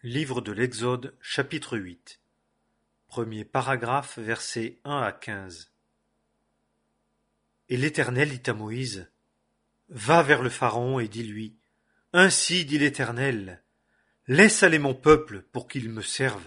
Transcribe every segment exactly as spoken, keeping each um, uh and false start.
Livre de l'Exode, chapitre huit. Premier paragraphe, versets un à quinze. Et l'Éternel dit à Moïse: Va vers le Pharaon et dis-lui: Ainsi dit l'Éternel, laisse aller mon peuple pour qu'il me serve.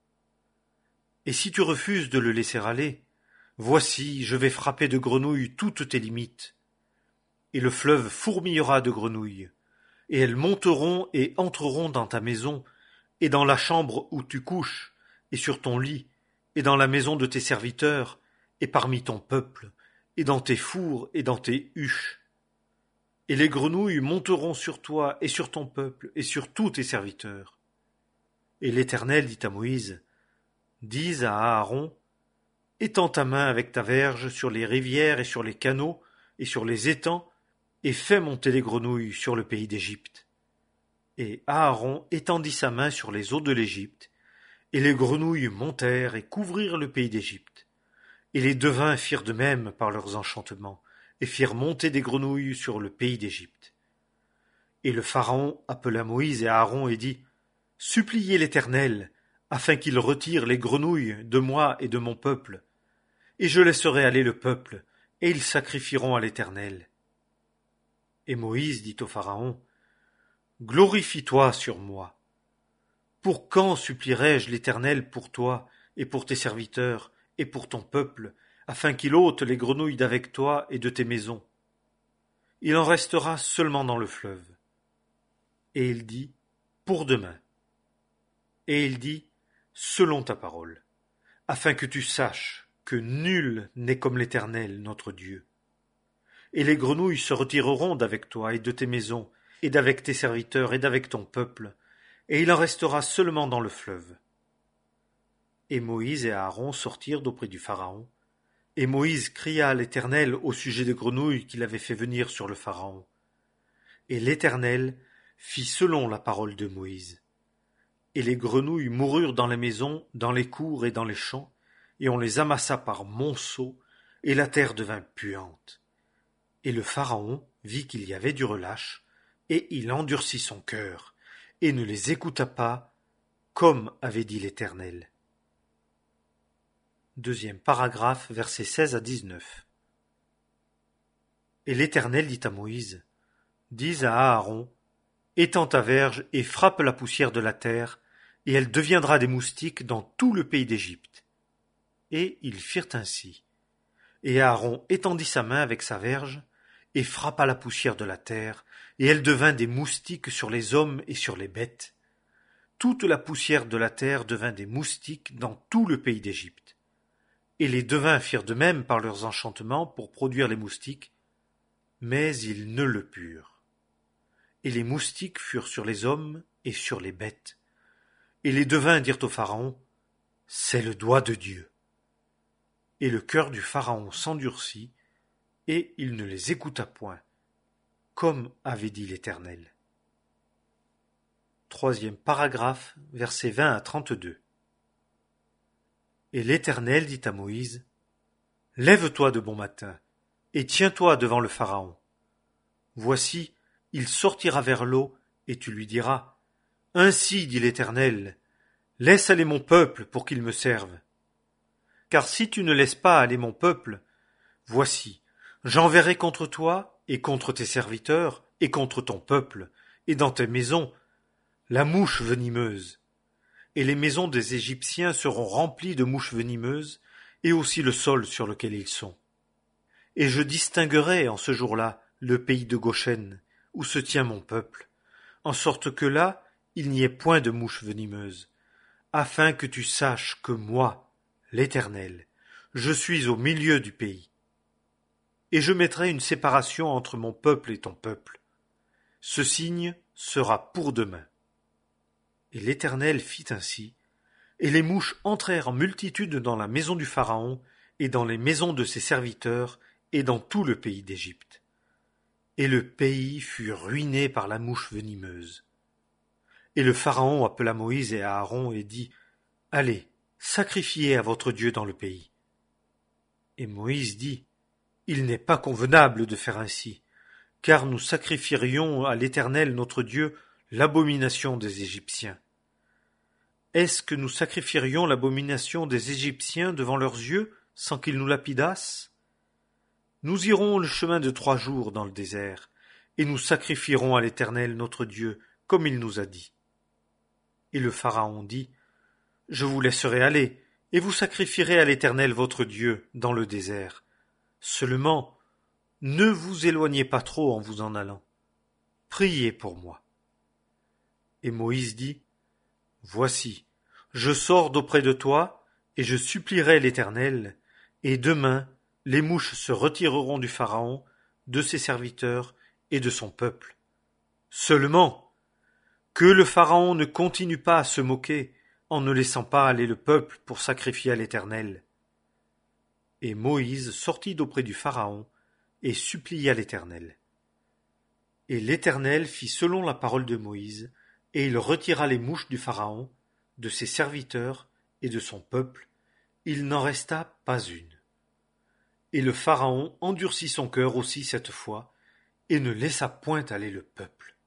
Et si tu refuses de le laisser aller, voici, je vais frapper de grenouilles toutes tes limites. Et le fleuve fourmillera de grenouilles, et elles monteront et entreront dans ta maison, et dans la chambre où tu couches, et sur ton lit, et dans la maison de tes serviteurs, et parmi ton peuple, et dans tes fours et dans tes huches. Et les grenouilles monteront sur toi et sur ton peuple et sur tous tes serviteurs. Et l'Éternel dit à Moïse: Dis à Aaron: Étends ta main avec ta verge sur les rivières et sur les canaux et sur les étangs, et fais monter les grenouilles sur le pays d'Égypte. Et Aaron étendit sa main sur les eaux de l'Égypte, et les grenouilles montèrent et couvrirent le pays d'Égypte. Et les devins firent de même par leurs enchantements, et firent monter des grenouilles sur le pays d'Égypte. Et le Pharaon appela Moïse et Aaron et dit: Suppliez l'Éternel, afin qu'il retire les grenouilles de moi et de mon peuple, et je laisserai aller le peuple, et ils sacrifieront à l'Éternel. Et Moïse dit au Pharaon: Glorifie-toi sur moi. Pour quand supplierai-je l'Éternel pour toi et pour tes serviteurs et pour ton peuple, afin qu'il ôte les grenouilles d'avec toi et de tes maisons? Il en restera seulement dans le fleuve. Et il dit: Pour demain. Et il dit: Selon ta parole, afin que tu saches que nul n'est comme l'Éternel notre Dieu. Et les grenouilles se retireront d'avec toi et de tes maisons, et d'avec tes serviteurs et d'avec ton peuple, et il en restera seulement dans le fleuve. Et Moïse et Aaron sortirent d'auprès du Pharaon, et Moïse cria à l'Éternel au sujet des grenouilles qu'il avait fait venir sur le Pharaon. Et l'Éternel fit selon la parole de Moïse. Et les grenouilles moururent dans les maisons, dans les cours et dans les champs, et on les amassa par monceaux, et la terre devint puante. Et le Pharaon vit qu'il y avait du relâche, et il endurcit son cœur, et ne les écouta pas, comme avait dit l'Éternel. Deuxième paragraphe, versets seize à dix-neuf. Et l'Éternel dit à Moïse: Dis à Aaron: Étends ta verge et frappe la poussière de la terre, et elle deviendra des moustiques dans tout le pays d'Égypte. Et ils firent ainsi. Et Aaron étendit sa main avec sa verge, et frappa la poussière de la terre, et elle devint des moustiques sur les hommes et sur les bêtes. Toute la poussière de la terre devint des moustiques dans tout le pays d'Égypte. Et les devins firent de même par leurs enchantements pour produire les moustiques, mais ils ne le purent. Et les moustiques furent sur les hommes et sur les bêtes. Et les devins dirent au Pharaon: C'est le doigt de Dieu. Et le cœur du Pharaon s'endurcit, et il ne les écouta point, comme avait dit l'Éternel. Troisième paragraphe, versets vingt à trente-deux. Et l'Éternel dit à Moïse: Lève-toi de bon matin, et tiens-toi devant le Pharaon. Voici, il sortira vers l'eau, et tu lui diras: Ainsi dit l'Éternel, laisse aller mon peuple pour qu'il me serve. Car si tu ne laisses pas aller mon peuple, voici, j'enverrai contre toi, et contre tes serviteurs, et contre ton peuple, et dans tes maisons, la mouche venimeuse. Et les maisons des Égyptiens seront remplies de mouches venimeuses, et aussi le sol sur lequel ils sont. Et je distinguerai en ce jour-là le pays de Goshen, où se tient mon peuple, en sorte que là, il n'y ait point de mouches venimeuses, afin que tu saches que moi, l'Éternel, je suis au milieu du pays. Et je mettrai une séparation entre mon peuple et ton peuple. Ce signe sera pour demain. Et l'Éternel fit ainsi, et les mouches entrèrent en multitude dans la maison du Pharaon, et dans les maisons de ses serviteurs, et dans tout le pays d'Égypte. Et le pays fut ruiné par la mouche venimeuse. Et le Pharaon appela Moïse et Aaron et dit: Allez, sacrifiez à votre Dieu dans le pays. Et Moïse dit: Il n'est pas convenable de faire ainsi, car nous sacrifierions à l'Éternel notre Dieu l'abomination des Égyptiens. est-ce que nous sacrifierions l'abomination des Égyptiens devant leurs yeux, sans qu'ils nous lapidassent? Nous irons le chemin de trois jours dans le désert, et nous sacrifierons à l'Éternel notre Dieu, comme il nous a dit. Et le Pharaon dit, Je vous laisserai aller, et vous sacrifierez à l'Éternel votre Dieu dans le désert. Seulement, ne vous éloignez pas trop en vous en allant. Priez pour moi. Et Moïse dit, Voici, je sors d'auprès de toi, et je supplierai l'Éternel, et demain les mouches se retireront du Pharaon, de ses serviteurs et de son peuple. Seulement, que le Pharaon ne continue pas à se moquer, en ne laissant pas aller le peuple pour sacrifier à l'Éternel. Et Moïse sortit d'auprès du Pharaon, et supplia l'Éternel. Et l'Éternel fit selon la parole de Moïse, et il retira les mouches du Pharaon, de ses serviteurs et de son peuple, il n'en resta pas une. Et le Pharaon endurcit son cœur aussi cette fois, et ne laissa point aller le peuple.